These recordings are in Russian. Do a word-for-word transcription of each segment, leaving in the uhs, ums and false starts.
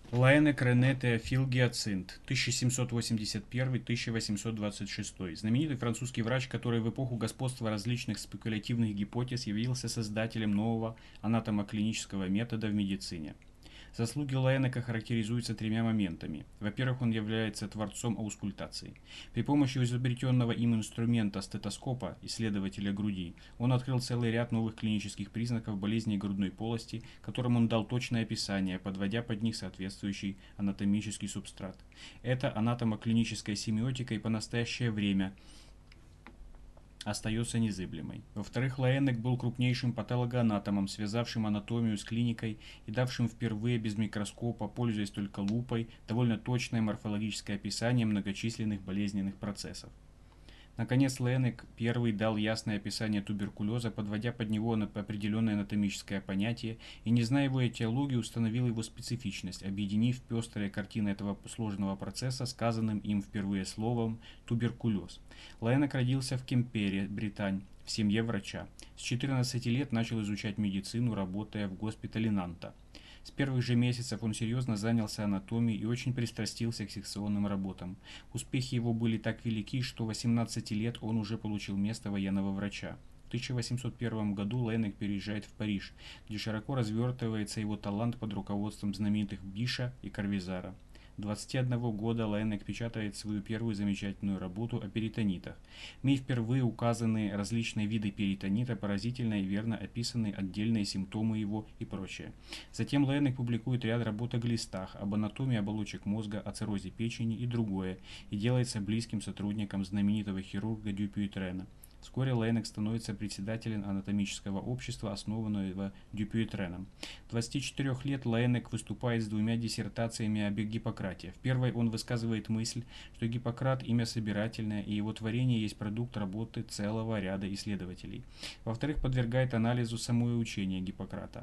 Лаэнек Рене Теофил Гиацинт, тысяча семьсот восемьдесят первый — тысяча восемьсот двадцать шестой. Знаменитый французский врач, который в эпоху господства различных спекулятивных гипотез явился создателем нового анатомоклинического метода в медицине. Заслуги Лаэнека характеризуются тремя моментами. Во-первых, он является творцом аускультации. При помощи изобретенного им инструмента стетоскопа, исследователя груди, он открыл целый ряд новых клинических признаков болезней грудной полости, которым он дал точное описание, подводя под них соответствующий анатомический субстрат. Эта анатомоклиническая семиотика и по настоящее время остается незыблемой. Во-вторых, Лаэнек был крупнейшим патологоанатомом, связавшим анатомию с клиникой и давшим впервые без микроскопа, пользуясь только лупой, довольно точное морфологическое описание многочисленных болезненных процессов. Наконец, Лаэнек первый дал ясное описание туберкулеза, подводя под него определенное анатомическое понятие, и, не зная его этиологии, установил его специфичность, объединив пестрые картины этого сложного процесса сказанным им впервые словом «туберкулез». Лаэнек родился в Кемпере, Британь, в семье врача. С четырнадцати лет начал изучать медицину, работая в госпитале Нанта. С первых же месяцев он серьезно занялся анатомией и очень пристрастился к секционным работам. Успехи его были так велики, что в восемнадцати лет он уже получил место военного врача. В тысяча восемьсот первом году Лаэнек переезжает в Париж, где широко развертывается его талант под руководством знаменитых Биша и Карвизара. двадцати одного года Лаэнек печатает свою первую замечательную работу о перитонитах. В ней впервые указаны различные виды перитонита, поразительно и верно описаны отдельные симптомы его и прочее. Затем Лаэнек публикует ряд работ о глистах, об анатомии оболочек мозга, о циррозе печени и другое, и делается близким сотрудником знаменитого хирурга Дюпюйтрена. Вскоре Лаэнек становится председателем анатомического общества, основанного Дюпюйтреном. двадцати четырёх лет Лаэнек выступает с двумя диссертациями об Гиппократе. В первой он высказывает мысль, что Гиппократ – имя собирательное, и его творение есть продукт работы целого ряда исследователей. Во-вторых, подвергает анализу самое учение Гиппократа.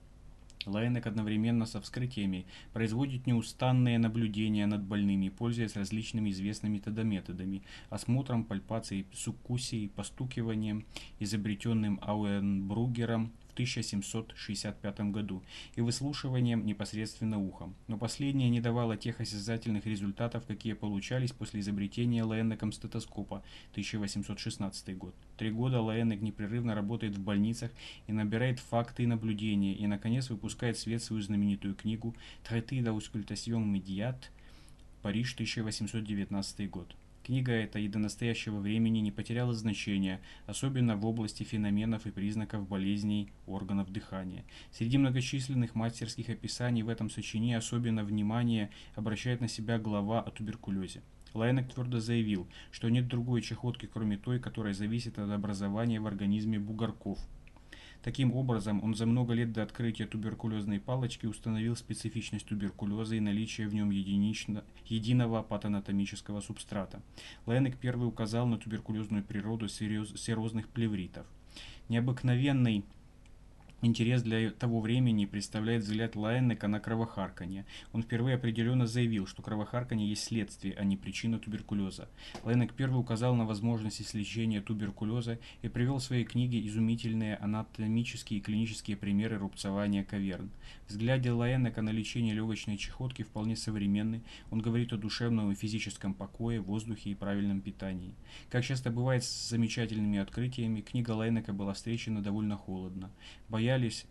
Лаэнек одновременно со вскрытиями производит неустанные наблюдения над больными, пользуясь различными известными методами, осмотром, пальпацией, суккусией, постукиванием, изобретенным Ауенбругером в тысяча семьсот шестьдесят пятом году, и выслушиванием непосредственно ухом. Но последнее не давало тех осязательных результатов, какие получались после изобретения Лаэнеком стетоскопа, тысяча восемьсот шестнадцатый год. Три года Лаэнек непрерывно работает в больницах и набирает факты и наблюдения, и, наконец, выпускает в свет свою знаменитую книгу «Traité d'auscultation immédiate», Париж, тысяча восемьсот девятнадцатый год. Книга эта и до настоящего времени не потеряла значения, особенно в области феноменов и признаков болезней органов дыхания. Среди многочисленных мастерских описаний в этом сочинении особенно внимание обращает на себя глава о туберкулезе. Лаэнек твердо заявил, что нет другой чахотки, кроме той, которая зависит от образования в организме бугорков. Таким образом, он за много лет до открытия туберкулезной палочки установил специфичность туберкулеза и наличие в нем единично, единого патанатомического субстрата. Лаэнек первый указал на туберкулезную природу серозных плевритов. Необыкновенный интерес для того времени представляет взгляд Лаэнека на кровохарканье. Он впервые определенно заявил, что кровохарканье есть следствие, а не причина туберкулеза. Лаэнек первый указал на возможность исследования туберкулеза и привел в своей книге изумительные анатомические и клинические примеры рубцования каверн. Взгляд Лаэнека на лечение легочной чахотки вполне современный. Он говорит о душевном и физическом покое, воздухе и правильном питании. Как часто бывает с замечательными открытиями, книга Лаэнека была встречена довольно холодно. Боялись,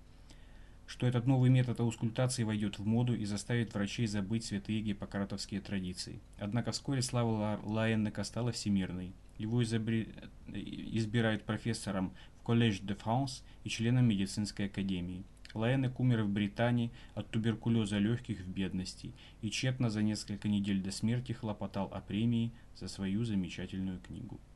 что этот новый метод аускультации войдет в моду и заставит врачей забыть святые гиппократовские традиции. Однако вскоре слава Лаэнека стала всемирной. Его изобре... избирают профессором в Collège de France и членом медицинской академии. Лаэнек умер в Британии от туберкулеза легких в бедности и тщетно за несколько недель до смерти хлопотал о премии за свою замечательную книгу.